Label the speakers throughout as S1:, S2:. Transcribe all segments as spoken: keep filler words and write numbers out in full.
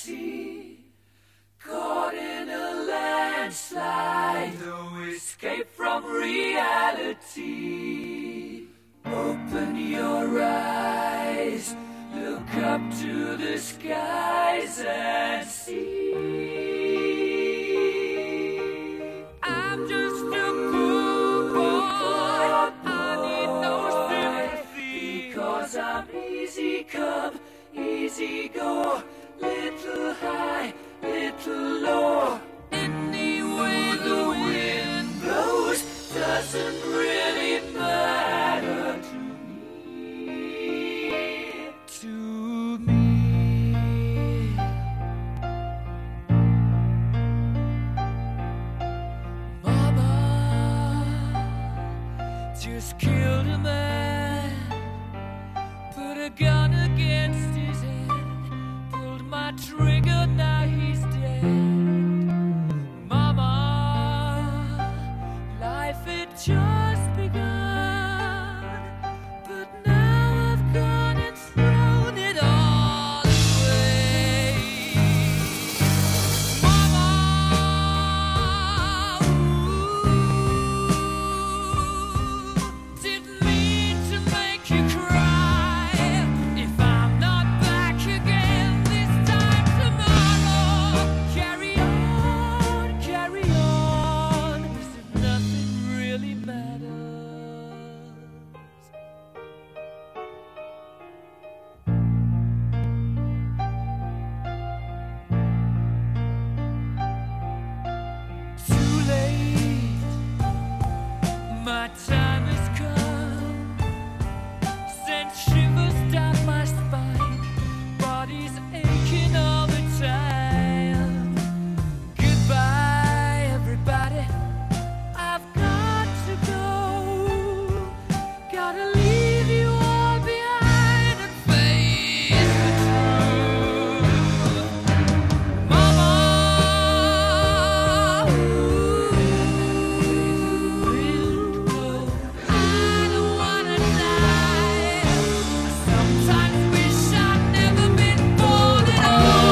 S1: sea, caught in a landslide, no escape from reality. Open your eyes, look up to the skies and see. I'm just a poor boy, I need no sympathy, because I'm easy come, easy go, little high, little low. Any way the wind blows doesn't really matter to me, to me. Mama just killed a man, put a gun against his head, pulled my trigger, now he's dead. Mama, life had just begun, but now I've gone and thrown it all away. Mama, ooh, didn't mean to make you cry. If I'm not back again this time tomorrow, carry on, carry on, as if nothing really matters. Too late, my time has come, sent shivers down my spine, body's aching all the time. Goodbye, everybody, I've got to go, gotta leave you all behind and face the truth. Mama, ooh, I don't wanna die. I sometimes wish I'd never been born at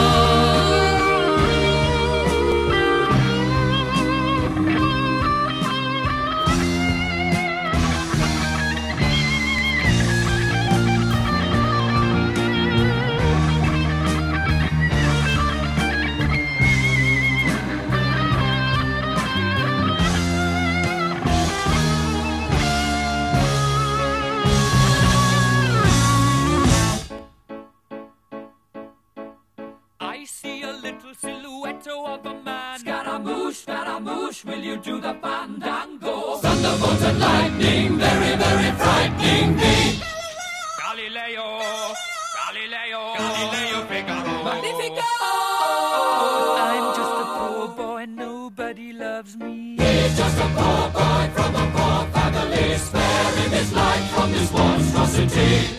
S1: I see a little silhouette of a man. Scaramouche, Scaramouche, will you do the fandango? Thunderbolt and lightning, very, very frightening me. Galileo, Galileo, Galileo Figaro. Magnifico! I'm just a poor boy, nobody loves me. He's just a poor boy from a poor family, sparing his life from this monstrosity.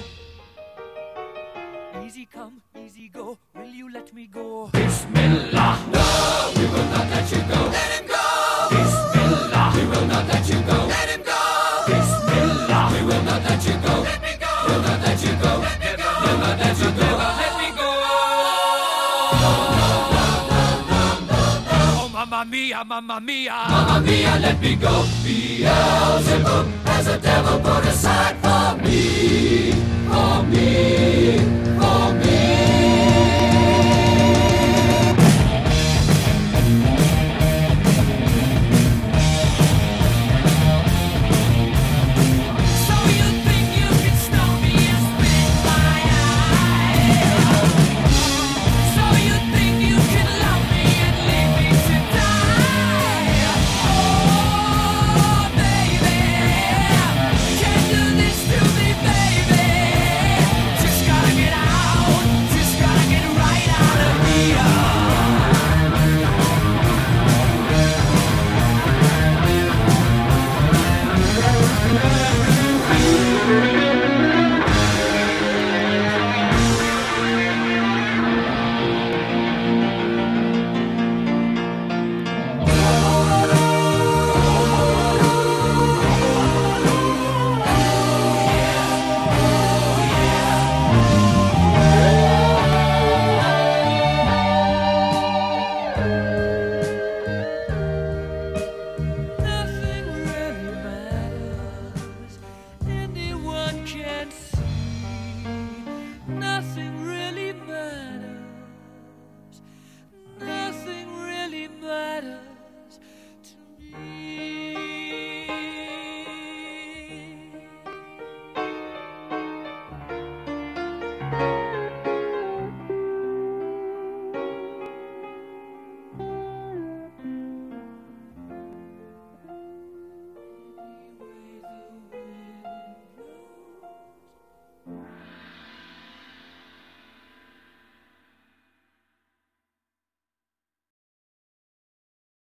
S1: Easy come, easy go, will you let me go? Bismillah, no, we will not let you go. Let him go! Bismillah, we will not let you go. Let him go! Bismillah, we will not let you go. Let me go! We'll not let you go. Let me go! We'll not let you go. Let me go! Oh, mamma mia, mamma mia. Mamma mia, let me go. Beelzebub has a devil put aside.